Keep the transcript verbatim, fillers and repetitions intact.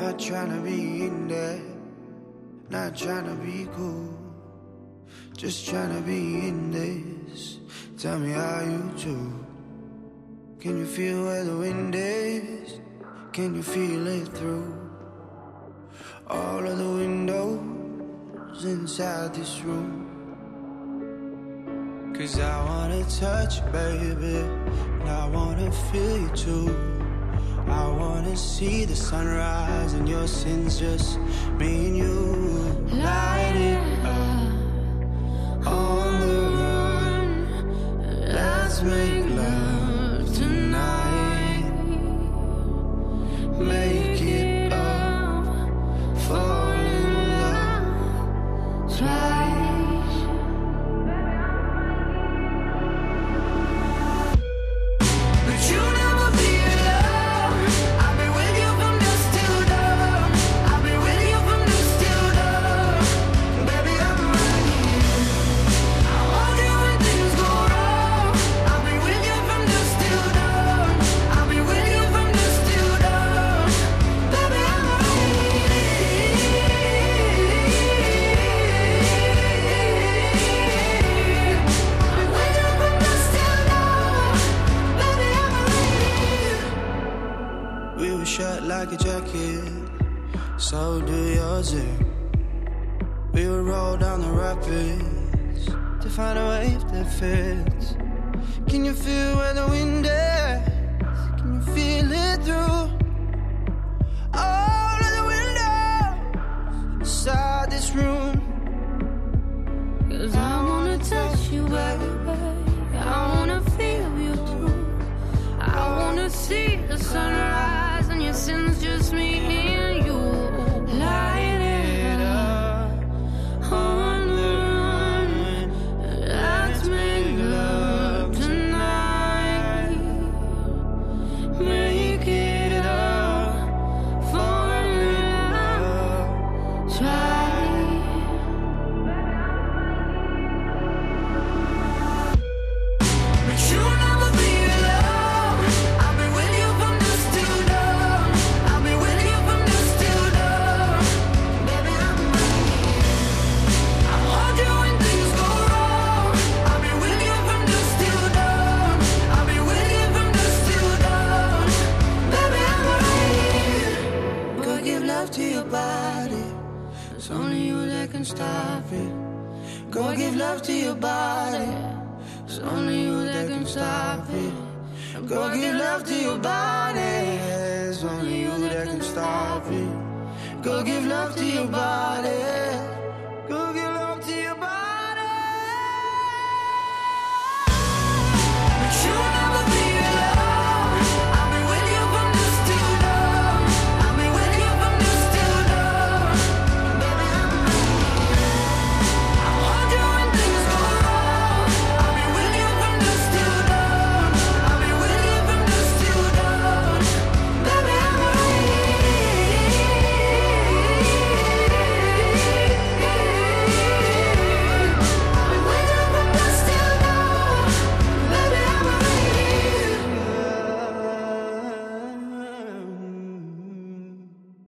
Not tryna be in there, not tryna be cool, just tryna be in this. Tell me how you do. Can you feel where the wind is? Can you feel it through all of the windows inside this room? Cause I wanna touch you, baby, and I wanna feel you too. I wanna see the sunrise and your sins, just me and you. Light it up on the run. Let's make love tonight. Make it up, fall in love twice. But you never be alone. I've been with you from dusk till dawn. I've been with you from dusk till dawn. Baby, I'm right here. I want you when things go wrong. I'll be with you from dusk till dawn. I'll be with you from dusk till dawn. Baby, I'm right here. I'm with you from dusk till dawn. Baby, I'm right here. We were shut like a jacket, so do yours. eh? We would roll down the rapids to find a wave that fits. Can you feel where the wind is? Can you feel it through all of the windows inside this room? Cause I wanna touch you, baby. I wanna feel you too. I wanna see the sunrise and your sins, just me and you. Light it up on the run. Let's make love tonight. Make it up, fall in love, try. But you never be alone. I've been with you from dusk till dawn. I'll be with you from dusk till dawn. Baby, I'm right here. I want you when things go wrong. I'll be with you from dusk till dawn. I'll be with you from dusk till dawn. Baby, I'm right here. Go give love to your body. It's only you that can stop it. Go give love to your body. It's only you that can stop it. Go give love to your body. It's only you that can stop it. Go give love to your body.